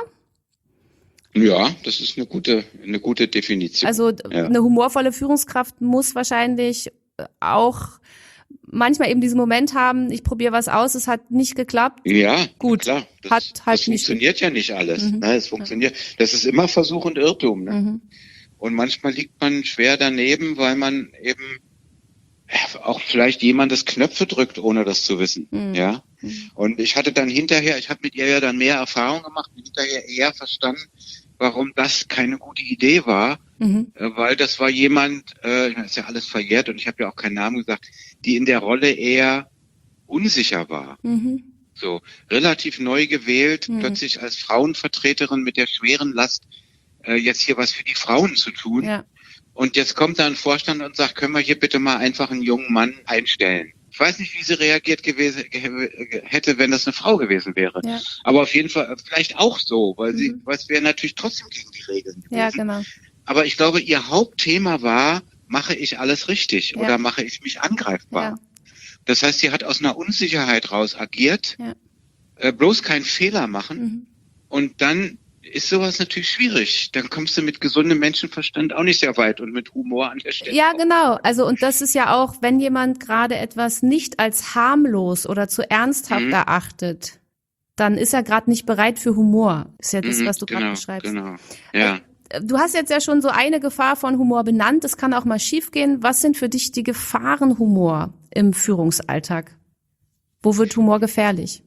Ja, das ist eine gute Definition. Also eine humorvolle Führungskraft muss wahrscheinlich auch manchmal eben diesen Moment haben, ich probiere was aus, es hat nicht geklappt. Ja, gut, klar. Das funktioniert ja nicht alles. Ne? Es funktioniert. Das ist immer Versuch und Irrtum. Ne? Und manchmal liegt man schwer daneben, weil man eben auch vielleicht jemandes Knöpfe drückt, ohne das zu wissen. Ja. Und ich habe mit ihr ja dann mehr Erfahrung gemacht und hinterher eher verstanden, warum das keine gute Idee war, weil das war jemand, ist ja alles verjährt und ich habe ja auch keinen Namen gesagt, die in der Rolle eher unsicher war. So, relativ neu gewählt, plötzlich als Frauenvertreterin mit der schweren Last, jetzt hier was für die Frauen zu tun. Ja. Und jetzt kommt da ein Vorstand und sagt, können wir hier bitte mal einfach einen jungen Mann einstellen. Ich weiß nicht, wie sie reagiert gewesen hätte, wenn das eine Frau gewesen wäre. Ja. Aber auf jeden Fall vielleicht auch so, weil es wäre natürlich trotzdem gegen die Regeln gewesen. Ja, genau. Aber ich glaube, ihr Hauptthema war, mache ich alles richtig Ja. oder mache ich mich angreifbar? Ja. Das heißt, sie hat aus einer Unsicherheit raus agiert, bloß keinen Fehler machen und dann ist sowas natürlich schwierig. Dann kommst du mit gesundem Menschenverstand auch nicht sehr weit und mit Humor an der Stelle. Ja, genau. Also, und das ist ja auch, wenn jemand gerade etwas nicht als harmlos oder zu ernsthaft erachtet, dann ist er gerade nicht bereit für Humor. Ist ja das, was du gerade beschreibst. Genau, ja. Du hast jetzt ja schon so eine Gefahr von Humor benannt. Das kann auch mal schiefgehen. Was sind für dich die Gefahren Humor im Führungsalltag? Wo wird Humor gefährlich?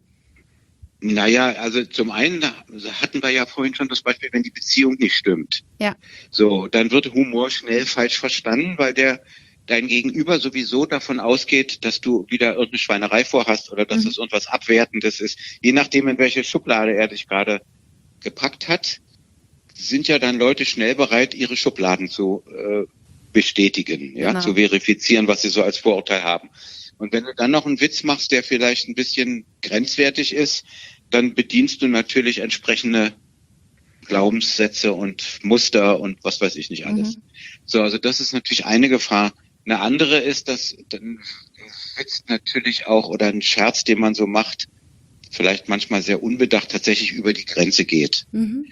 Naja, also zum einen hatten wir ja vorhin schon das Beispiel, wenn die Beziehung nicht stimmt. Ja. So, dann wird Humor schnell falsch verstanden, weil dein Gegenüber sowieso davon ausgeht, dass du wieder irgendeine Schweinerei vorhast oder dass es irgendwas Abwertendes ist. Je nachdem, in welche Schublade er dich gerade gepackt hat, sind ja dann Leute schnell bereit, ihre Schubladen zu bestätigen, ja, zu verifizieren, was sie so als Vorurteil haben. Und wenn du dann noch einen Witz machst, der vielleicht ein bisschen grenzwertig ist, dann bedienst du natürlich entsprechende Glaubenssätze und Muster und was weiß ich nicht alles. So, also das ist natürlich eine Gefahr. Eine andere ist, dass ein Witz natürlich auch oder ein Scherz, den man so macht, vielleicht manchmal sehr unbedacht tatsächlich über die Grenze geht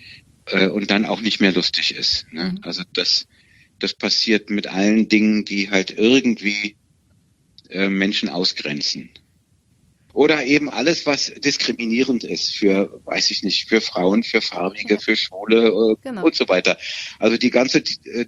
und dann auch nicht mehr lustig ist. Ne? Also das passiert mit allen Dingen, die halt irgendwie Menschen ausgrenzen. Oder eben alles, was diskriminierend ist für, weiß ich nicht, für Frauen, für Farbige, für Schwule und so weiter. Also die ganze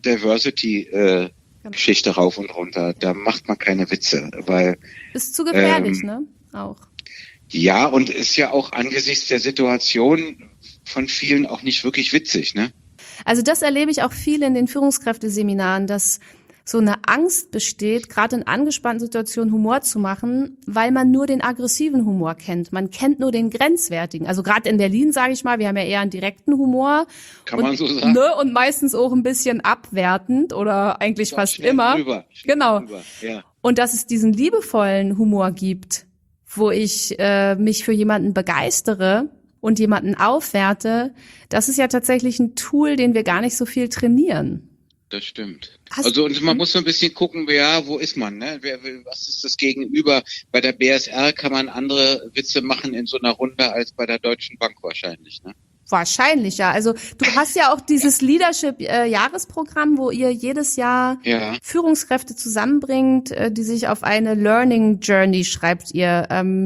Diversity-Geschichte rauf und runter, da macht man keine Witze, weil... Ist zu gefährlich, ne? Auch. Ja, und ist ja auch angesichts der Situation von vielen auch nicht wirklich witzig, ne? Also das erlebe ich auch viel in den Führungskräfteseminaren, dass so eine Angst besteht, gerade in angespannten Situationen Humor zu machen, weil man nur den aggressiven Humor kennt. Man kennt nur den grenzwertigen. Also gerade in Berlin, sage ich mal, wir haben ja eher einen direkten Humor. Kann man so sagen. Ne, und meistens auch ein bisschen abwertend oder eigentlich fast immer. Genau. Ja. Und dass es diesen liebevollen Humor gibt, wo ich mich für jemanden begeistere und jemanden aufwerte, das ist ja tatsächlich ein Tool, den wir gar nicht so viel trainieren. Das stimmt. Also und man muss so ein bisschen gucken, ja, wo ist man, ne? Was ist das Gegenüber? Bei der BSR kann man andere Witze machen in so einer Runde als bei der Deutschen Bank wahrscheinlich, ne? Wahrscheinlich, ja. Also du hast ja auch dieses Leadership-Jahresprogramm, wo ihr jedes Jahr Führungskräfte zusammenbringt, die sich auf eine Learning Journey, schreibt ihr,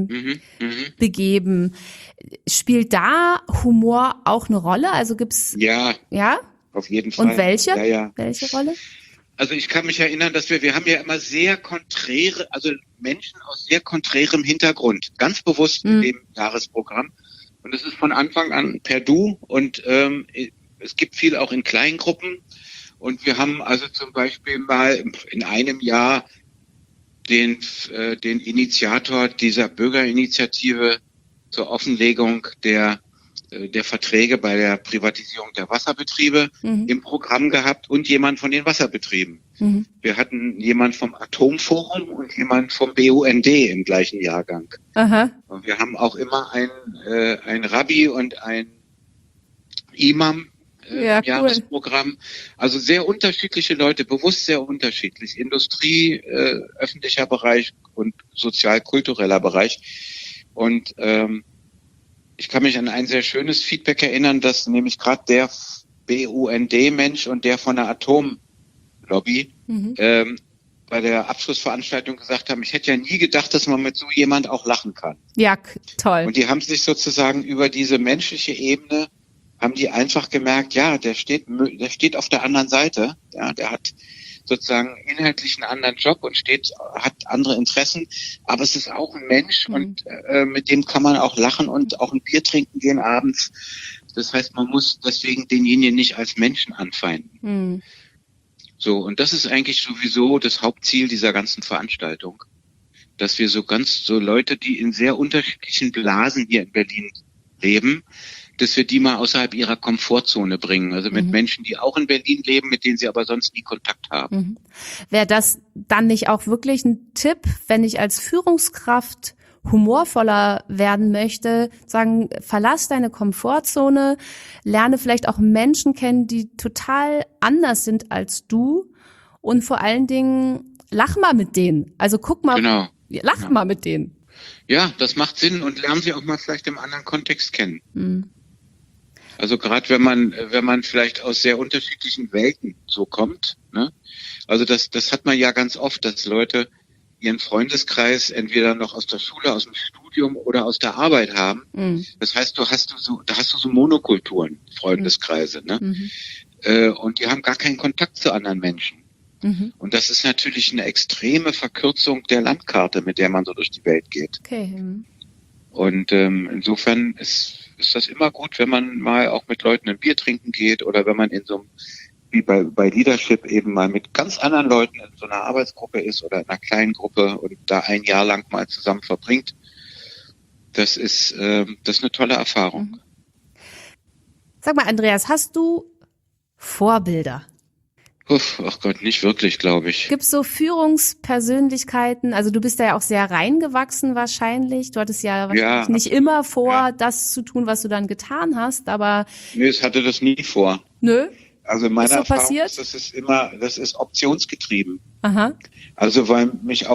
begeben. Spielt da Humor auch eine Rolle? Also gibt's... Ja? Auf jeden Fall. Und welche? Ja. Welche Rolle? Also ich kann mich erinnern, dass wir haben ja immer sehr konträre, also Menschen aus sehr konträrem Hintergrund, ganz bewusst in dem Jahresprogramm. Und es ist von Anfang an per Du und es gibt viel auch in kleinen Gruppen. Und wir haben also zum Beispiel mal in einem Jahr den Initiator dieser Bürgerinitiative zur Offenlegung der Verträge bei der Privatisierung der Wasserbetriebe im Programm gehabt und jemand von den Wasserbetrieben. Wir hatten jemand vom Atomforum und jemand vom BUND im gleichen Jahrgang. Aha. Und wir haben auch immer ein Rabbi und ein Imam im Jahresprogramm. Also sehr unterschiedliche Leute, bewusst sehr unterschiedlich. Industrie, öffentlicher Bereich und sozial-kultureller Bereich. Und ich kann mich an ein sehr schönes Feedback erinnern, dass nämlich gerade der BUND-Mensch und der von der Atomlobby bei der Abschlussveranstaltung gesagt haben, ich hätte ja nie gedacht, dass man mit so jemand auch lachen kann. Ja, toll. Und die haben sich sozusagen über diese menschliche Ebene, haben die einfach gemerkt, ja, der steht auf der anderen Seite, ja, der hat sozusagen inhaltlich einen anderen Job und hat andere Interessen, aber es ist auch ein Mensch und mit dem kann man auch lachen und auch ein Bier trinken gehen abends. Das heißt, man muss deswegen denjenigen nicht als Menschen anfeinden. So, und das ist eigentlich sowieso das Hauptziel dieser ganzen Veranstaltung, dass wir so Leute, die in sehr unterschiedlichen Blasen hier in Berlin leben, dass wir die mal außerhalb ihrer Komfortzone bringen. Also mit Menschen, die auch in Berlin leben, mit denen sie aber sonst nie Kontakt haben. Mhm. Wäre das dann nicht auch wirklich ein Tipp, wenn ich als Führungskraft humorvoller werden möchte, sagen, verlass deine Komfortzone, lerne vielleicht auch Menschen kennen, die total anders sind als du und vor allen Dingen lach mal mit denen. Also guck mal, Genau. lach mal mit denen. Ja, das macht Sinn und lernen sie auch mal vielleicht im anderen Kontext kennen. Mhm. Also gerade wenn man vielleicht aus sehr unterschiedlichen Welten so kommt, ne? Also das hat man ja ganz oft, dass Leute ihren Freundeskreis entweder noch aus der Schule, aus dem Studium oder aus der Arbeit haben. Mhm. Das heißt, da hast du so Monokulturen, Freundeskreise, ne? Und die haben gar keinen Kontakt zu anderen Menschen. Mhm. Und das ist natürlich eine extreme Verkürzung der Landkarte, mit der man so durch die Welt geht. Okay. Mhm. Und insofern ist das immer gut, wenn man mal auch mit Leuten ein Bier trinken geht oder wenn man in so einem, wie bei Leadership eben mal mit ganz anderen Leuten in so einer Arbeitsgruppe ist oder in einer kleinen Gruppe und da ein Jahr lang mal zusammen verbringt. Das ist eine tolle Erfahrung. Mhm. Sag mal, Andreas, hast du Vorbilder? Ach Gott, nicht wirklich, glaube ich. Gibt's so Führungspersönlichkeiten? Also du bist da ja auch sehr reingewachsen wahrscheinlich. Du hattest ja wahrscheinlich nicht immer vor, das zu tun, was du dann getan hast, aber... Nö, ich hatte das nie vor. Nö? Also meine so Erfahrung passiert? ist, das ist optionsgetrieben. Aha. Also weil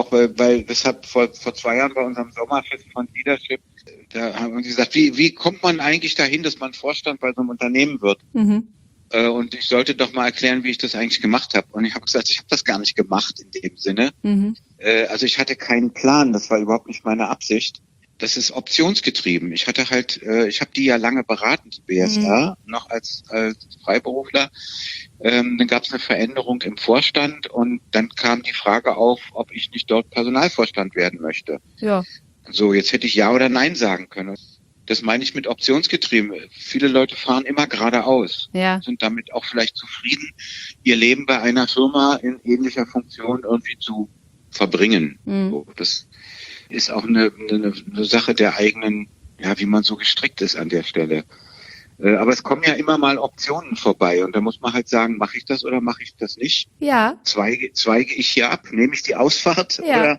deshalb vor 2 Jahren bei unserem Sommerfest von Leadership, da haben sie gesagt, wie kommt man eigentlich dahin, dass man Vorstand bei so einem Unternehmen wird? Mhm. Und ich sollte doch mal erklären, wie ich das eigentlich gemacht habe. Und ich habe gesagt, ich habe das gar nicht gemacht in dem Sinne. Mhm. Also ich hatte keinen Plan, das war überhaupt nicht meine Absicht. Das ist optionsgetrieben. Ich habe die ja lange beraten, die BSR, noch als Freiberufler. Dann gab es eine Veränderung im Vorstand und dann kam die Frage auf, ob ich nicht dort Personalvorstand werden möchte. Ja. So, jetzt hätte ich Ja oder Nein sagen können. Das meine ich mit optionsgetrieben. Viele Leute fahren immer geradeaus, sind damit auch vielleicht zufrieden, ihr Leben bei einer Firma in ähnlicher Funktion irgendwie zu verbringen. So, das ist auch eine Sache der eigenen, wie man so gestrickt ist an der Stelle. Aber es kommen ja immer mal Optionen vorbei und da muss man halt sagen, mache ich das oder mache ich das nicht? Ja. Zweige ich hier ab? Nehme ich die Ausfahrt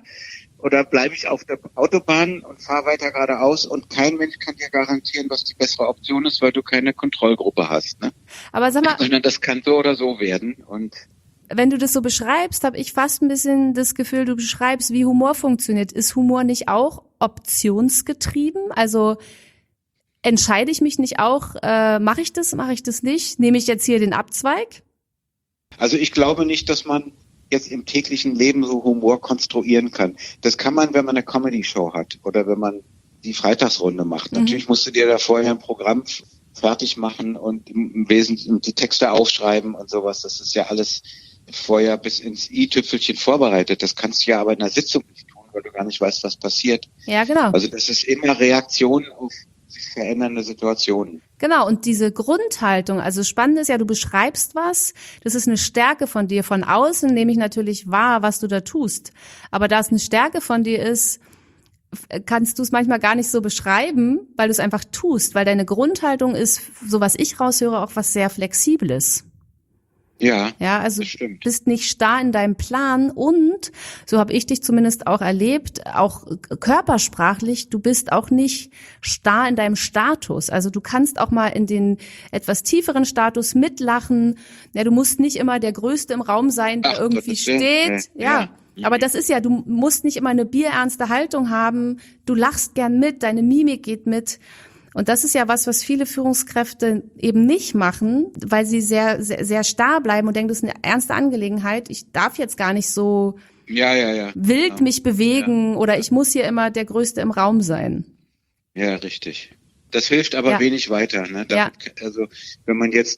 oder bleibe ich auf der Autobahn und fahre weiter geradeaus und kein Mensch kann dir garantieren, was die bessere Option ist, weil du keine Kontrollgruppe hast. Ne? Aber sag mal, sondern das kann so oder so werden. Und wenn du das so beschreibst, habe ich fast ein bisschen das Gefühl, du beschreibst, wie Humor funktioniert. Ist Humor nicht auch optionsgetrieben? Also entscheide ich mich nicht auch, mache ich das nicht? Nehme ich jetzt hier den Abzweig? Also ich glaube nicht, dass man jetzt im täglichen Leben so Humor konstruieren kann. Das kann man, wenn man eine Comedy-Show hat oder wenn man die Freitagsrunde macht. Natürlich musst du dir da vorher ein Programm fertig machen und im Wesentlichen die Texte aufschreiben und sowas. Das ist ja alles vorher bis ins i-Tüpfelchen vorbereitet. Das kannst du ja aber in einer Sitzung nicht tun, weil du gar nicht weißt, was passiert. Ja, genau. Also das ist immer Reaktion auf sich verändernde Situationen. Genau, und diese Grundhaltung, also spannend ist ja, du beschreibst was, das ist eine Stärke von dir. Von außen nehme ich natürlich wahr, was du da tust. Aber da es eine Stärke von dir ist, kannst du es manchmal gar nicht so beschreiben, weil du es einfach tust, weil deine Grundhaltung ist, so was ich raushöre, auch was sehr Flexibles. Ja, also das stimmt. Du bist nicht starr in deinem Plan und, so habe ich dich zumindest auch erlebt, auch körpersprachlich, du bist auch nicht starr in deinem Status. Also du kannst auch mal in den etwas tieferen Status mitlachen. Ja, du musst nicht immer der Größte im Raum sein, der irgendwie steht. Ja. Aber das ist ja, du musst nicht immer eine bierernste Haltung haben. Du lachst gern mit, deine Mimik geht mit. Und das ist ja was viele Führungskräfte eben nicht machen, weil sie sehr, sehr, sehr starr bleiben und denken, das ist eine ernste Angelegenheit. Ich darf jetzt gar nicht so wild mich bewegen oder ich muss hier immer der Größte im Raum sein. Ja, richtig. Das hilft aber wenig weiter. Ne? Also wenn man jetzt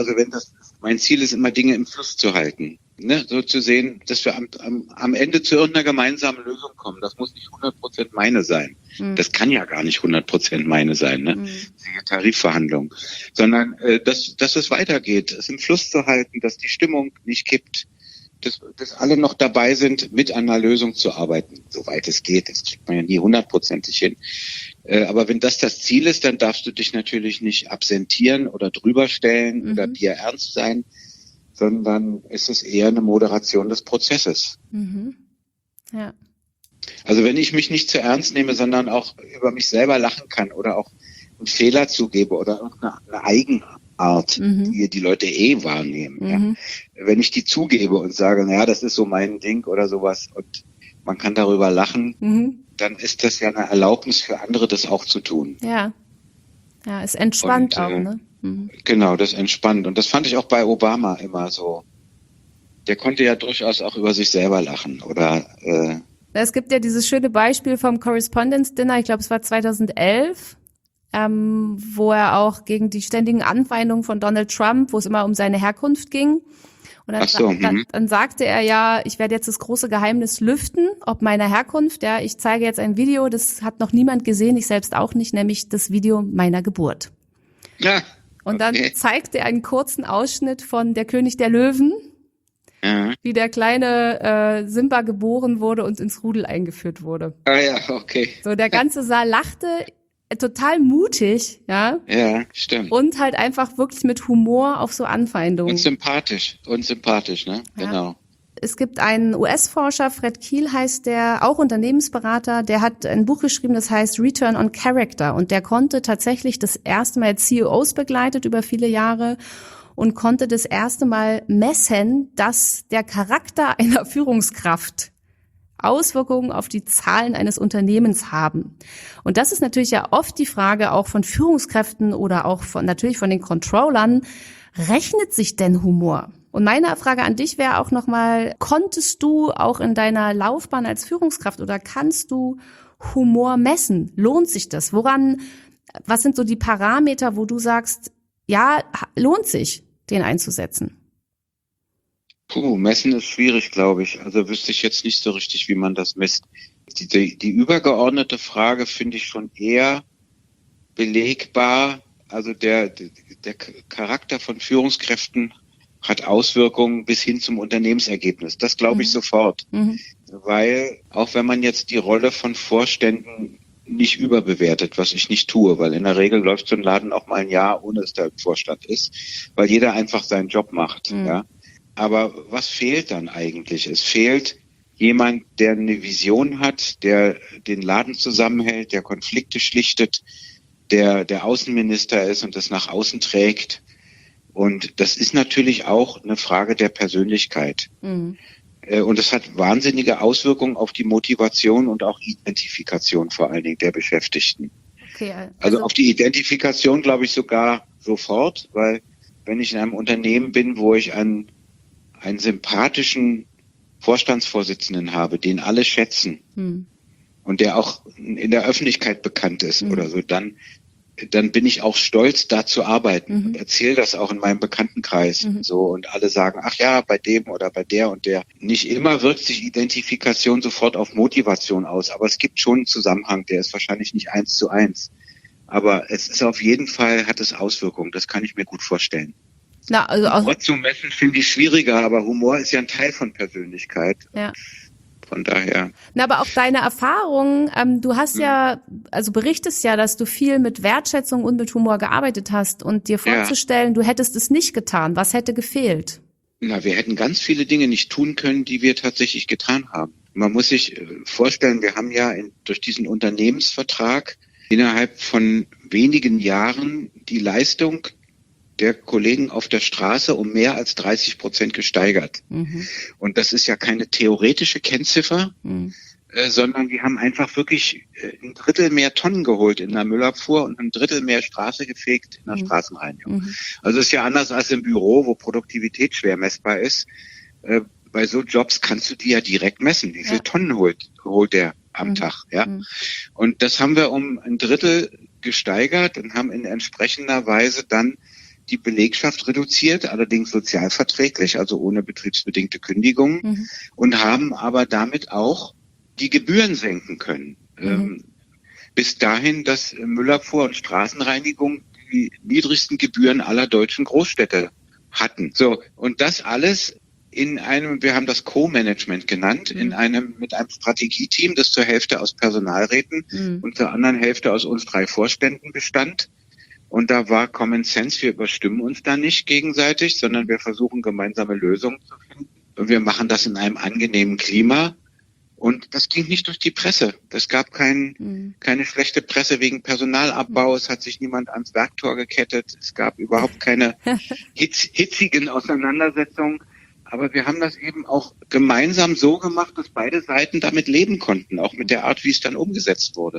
mein Ziel ist immer Dinge im Fluss zu halten. Ne? So zu sehen, dass wir am Ende zu irgendeiner gemeinsamen Lösung kommen. Das muss nicht 100% meine sein. Das kann ja gar nicht 100% meine sein, ne? Die Tarifverhandlung. Sondern, dass es weitergeht, es im Fluss zu halten, dass die Stimmung nicht kippt, dass alle noch dabei sind, mit an einer Lösung zu arbeiten, soweit es geht. Das kriegt man ja nie 100%ig hin. Aber wenn das Ziel ist, dann darfst du dich natürlich nicht absentieren oder drüberstellen oder dir ernst sein, sondern ist es eher eine Moderation des Prozesses. Ja. Also wenn ich mich nicht zu ernst nehme, sondern auch über mich selber lachen kann oder auch einen Fehler zugebe oder eine Eigenart, die Leute wahrnehmen. Ja. Wenn ich die zugebe und sage, naja, das ist so mein Ding oder sowas und man kann darüber lachen, dann ist das ja eine Erlaubnis für andere, das auch zu tun. Ja, es entspannt auch, ne? Genau, das entspannt. Und das fand ich auch bei Obama immer so. Der konnte ja durchaus auch über sich selber lachen oder es gibt ja dieses schöne Beispiel vom Correspondence Dinner, ich glaube, es war 2011, wo er auch gegen die ständigen Anfeindungen von Donald Trump, wo es immer um seine Herkunft ging. Und dann sagte er ja, ich werde jetzt das große Geheimnis lüften, ob meiner Herkunft. Ja, ich zeige jetzt ein Video, das hat noch niemand gesehen, ich selbst auch nicht, nämlich das Video meiner Geburt. Ja. Und dann zeigte er einen kurzen Ausschnitt von Der König der Löwen, wie der kleine Simba geboren wurde und ins Rudel eingeführt wurde. Ah ja, okay. So, der ganze Saal lachte, total mutig, ja. Ja, stimmt. Und halt einfach wirklich mit Humor auf so Anfeindungen. Und sympathisch, ne? Ja. Genau. Es gibt einen US-Forscher, Fred Kiel heißt der, auch Unternehmensberater, der hat ein Buch geschrieben, das heißt Return on Character. Und der konnte tatsächlich das erste Mal CEOs begleitet über viele Jahre und konnte das erste Mal messen, dass der Charakter einer Führungskraft Auswirkungen auf die Zahlen eines Unternehmens haben. Und das ist natürlich ja oft die Frage auch von Führungskräften oder auch natürlich von den Controllern, rechnet sich denn Humor? Und meine Frage an dich wäre auch nochmal, konntest du auch in deiner Laufbahn als Führungskraft oder kannst du Humor messen? Lohnt sich das? Was sind so die Parameter, wo du sagst, ja, lohnt sich, den einzusetzen? Messen ist schwierig, glaube ich. Also wüsste ich jetzt nicht so richtig, wie man das misst. Die übergeordnete Frage finde ich schon eher belegbar. Also der Charakter von Führungskräften hat Auswirkungen bis hin zum Unternehmensergebnis. Das glaube ich sofort. Weil auch wenn man jetzt die Rolle von Vorständen nicht überbewertet, was ich nicht tue, weil in der Regel läuft so ein Laden auch mal ein Jahr, ohne dass der Vorstand ist, weil jeder einfach seinen Job macht. Ja. Aber was fehlt dann eigentlich? Es fehlt jemand, der eine Vision hat, der den Laden zusammenhält, der Konflikte schlichtet, der Außenminister ist und das nach außen trägt. Und das ist natürlich auch eine Frage der Persönlichkeit. Und es hat wahnsinnige Auswirkungen auf die Motivation und auch Identifikation vor allen Dingen der Beschäftigten. Okay, also auf die Identifikation glaube ich sogar sofort, weil wenn ich in einem Unternehmen bin, wo ich einen sympathischen Vorstandsvorsitzenden habe, den alle schätzen und der auch in der Öffentlichkeit bekannt ist oder so, dann bin ich auch stolz, da zu arbeiten und erzähle das auch in meinem Bekanntenkreis so und alle sagen, ach ja, bei dem oder bei der und der. Nicht immer wirkt sich Identifikation sofort auf Motivation aus, aber es gibt schon einen Zusammenhang, der ist wahrscheinlich nicht 1:1. Aber es ist auf jeden Fall, hat es Auswirkungen, das kann ich mir gut vorstellen. Humor zu messen finde ich schwieriger, aber Humor ist ja ein Teil von Persönlichkeit. Ja. Von daher. Aber auch deine Erfahrungen, du hast berichtest ja, dass du viel mit Wertschätzung und mit Humor gearbeitet hast und dir vorzustellen, du hättest es nicht getan. Was hätte gefehlt? Wir hätten ganz viele Dinge nicht tun können, die wir tatsächlich getan haben. Man muss sich vorstellen, wir haben ja durch diesen Unternehmensvertrag innerhalb von wenigen Jahren die Leistung der Kollegen auf der Straße um mehr als 30% gesteigert. Und das ist ja keine theoretische Kennziffer, sondern die haben einfach wirklich ein Drittel mehr Tonnen geholt in der Müllabfuhr und ein Drittel mehr Straße gefegt in der Straßenreinigung. Also ist ja anders als im Büro, wo Produktivität schwer messbar ist. Bei so Jobs kannst du die ja direkt messen. Wie viel Tonnen holt der am Tag? Ja. Und das haben wir um ein Drittel gesteigert und haben in entsprechender Weise dann die Belegschaft reduziert, allerdings sozialverträglich, also ohne betriebsbedingte Kündigungen, und haben aber damit auch die Gebühren senken können. Bis dahin, dass Müllabfuhr und Straßenreinigung die niedrigsten Gebühren aller deutschen Großstädte hatten. So, und das alles wir haben das Co-Management genannt, mit einem Strategieteam, das zur Hälfte aus Personalräten und zur anderen Hälfte aus uns 3 Vorständen bestand. Und da war Common Sense, wir überstimmen uns da nicht gegenseitig, sondern wir versuchen gemeinsame Lösungen zu finden. Und wir machen das in einem angenehmen Klima. Und das ging nicht durch die Presse. Es gab keine schlechte Presse wegen Personalabbau. Es hat sich niemand ans Werktor gekettet. Es gab überhaupt keine hitzigen Auseinandersetzungen. Aber wir haben das eben auch gemeinsam so gemacht, dass beide Seiten damit leben konnten, auch mit der Art, wie es dann umgesetzt wurde.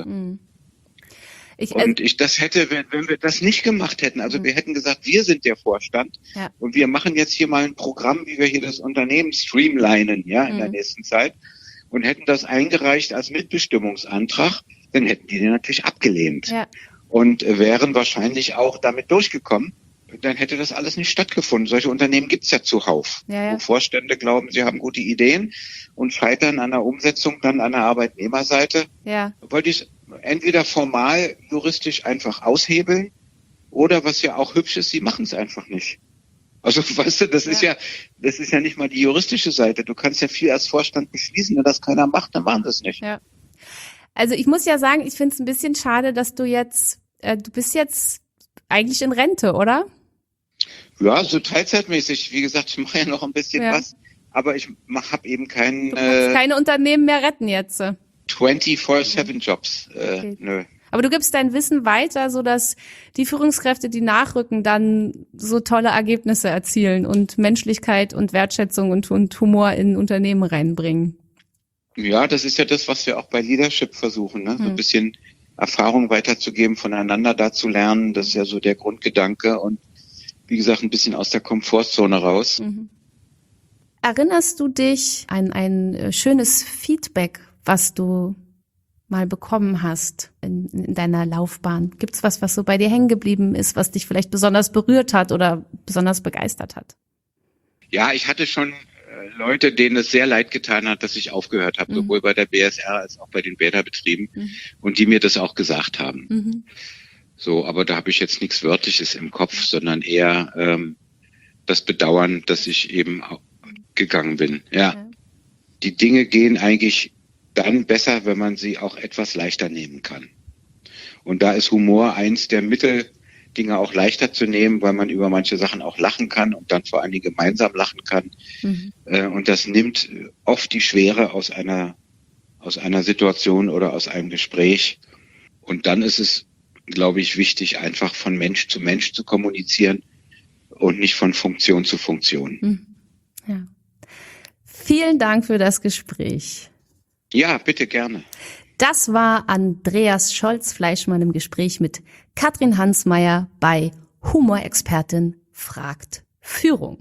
Das hätte, wenn wir das nicht gemacht hätten, also wir hätten gesagt, wir sind der Vorstand und wir machen jetzt hier mal ein Programm, wie wir hier das Unternehmen streamlinen, in der nächsten Zeit, und hätten das eingereicht als Mitbestimmungsantrag, dann hätten die den natürlich abgelehnt und wären wahrscheinlich auch damit durchgekommen. Dann hätte das alles nicht stattgefunden. Solche Unternehmen gibt's ja zuhauf, wo Vorstände glauben, sie haben gute Ideen und scheitern an der Umsetzung dann an der Arbeitnehmerseite. Weil die es entweder formal juristisch einfach aushebeln oder, was ja auch hübsch ist, sie machen es einfach nicht. Also weißt du, das ist ja nicht mal die juristische Seite. Du kannst ja viel als Vorstand beschließen, wenn das keiner macht, dann machen das nicht. Ja. Also ich muss ja sagen, ich finde es ein bisschen schade, dass du bist jetzt eigentlich in Rente, oder? Ja, so teilzeitmäßig. Wie gesagt, ich mache ja noch ein bisschen was, aber ich habe eben keinen... Du kannst keine Unternehmen mehr retten jetzt. 24/7 Jobs. Nö. Aber du gibst dein Wissen weiter, sodass die Führungskräfte, die nachrücken, dann so tolle Ergebnisse erzielen und Menschlichkeit und Wertschätzung und Humor in Unternehmen reinbringen. Ja, das ist ja das, was wir auch bei Leadership versuchen, ne? So ein bisschen Erfahrung weiterzugeben, voneinander da zu lernen. Das ist ja so der Grundgedanke und wie gesagt, ein bisschen aus der Komfortzone raus. Erinnerst du dich an ein schönes Feedback, was du mal bekommen hast in deiner Laufbahn? Gibt's was so bei dir hängen geblieben ist, was dich vielleicht besonders berührt hat oder besonders begeistert hat? Ja, ich hatte schon Leute, denen es sehr leid getan hat, dass ich aufgehört habe, sowohl bei der BSR als auch bei den Bäderbetrieben und die mir das auch gesagt haben. So, aber da habe ich jetzt nichts Wörtliches im Kopf, sondern eher das Bedauern, dass ich eben gegangen bin. Ja. Die Dinge gehen eigentlich dann besser, wenn man sie auch etwas leichter nehmen kann. Und da ist Humor eins der Mittel, Dinge auch leichter zu nehmen, weil man über manche Sachen auch lachen kann und dann vor allen Dingen gemeinsam lachen kann. Und das nimmt oft die Schwere aus einer Situation oder aus einem Gespräch. Und dann ist es, glaube ich, wichtig, einfach von Mensch zu kommunizieren und nicht von Funktion zu Funktion. Ja. Vielen Dank für das Gespräch. Ja, bitte gerne. Das war Andreas Scholz-Fleischmann im Gespräch mit Katrin Hansmeier bei Humorexpertin fragt Führung.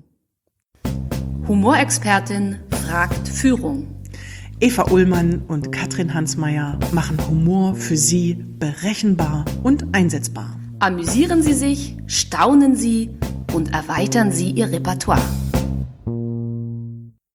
Humorexpertin fragt Führung. Eva Ullmann und Katrin Hansmeier machen Humor für Sie berechenbar und einsetzbar. Amüsieren Sie sich, staunen Sie und erweitern Sie Ihr Repertoire.